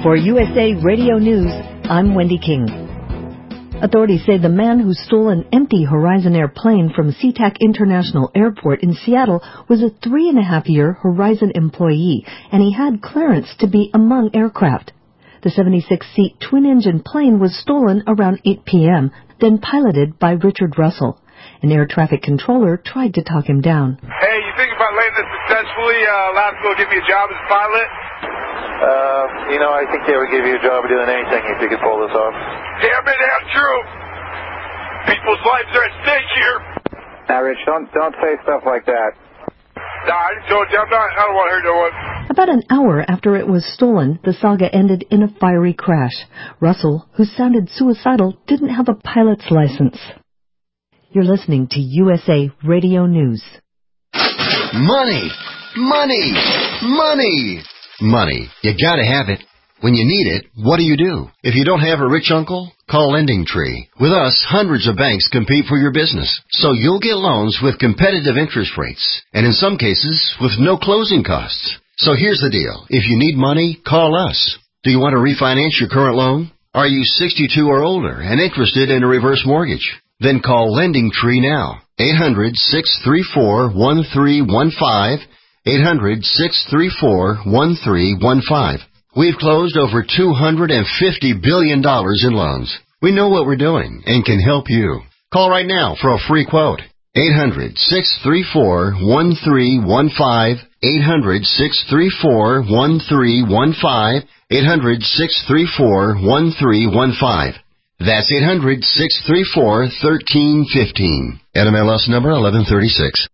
For USA Radio News, I'm Wendy King. Authorities say the man who stole an empty Horizon Air plane from SeaTac International Airport in Seattle was a 3.5-year Horizon employee, and he had clearance to be among aircraft. The 76-seat twin-engine plane was stolen around 8 p.m., then piloted by Richard Russell. An air traffic controller tried to talk him down. Hey, you think if I land this successfully, LAFCO will give me a job as a pilot? I think they would give you a job doing anything if you could pull this off. Damn it, damn true. People's lives are at stake here. Now, Rich, don't say stuff like that. Nah, I told you, I don't want to hear no one. About an hour after it was stolen, the saga ended in a fiery crash. Russell, who sounded suicidal, didn't have a pilot's license. You're listening to USA Radio News. Money! Money! Money! Money. You gotta have it. When you need it, what do? If you don't have a rich uncle, call LendingTree. With us, hundreds of banks compete for your business, so you'll get loans with competitive interest rates, and in some cases, with no closing costs. So here's the deal. If you need money, call us. Do you want to refinance your current loan? Are you 62 or older and interested in a reverse mortgage? Then call LendingTree now. 800-634-1315. 800-634-1315. We've closed over $250 billion in loans. We know what we're doing and can help you. Call right now for a free quote. 800-634-1315. 800-634-1315. 800-634-1315. That's 800-634-1315. NMLS number 1136.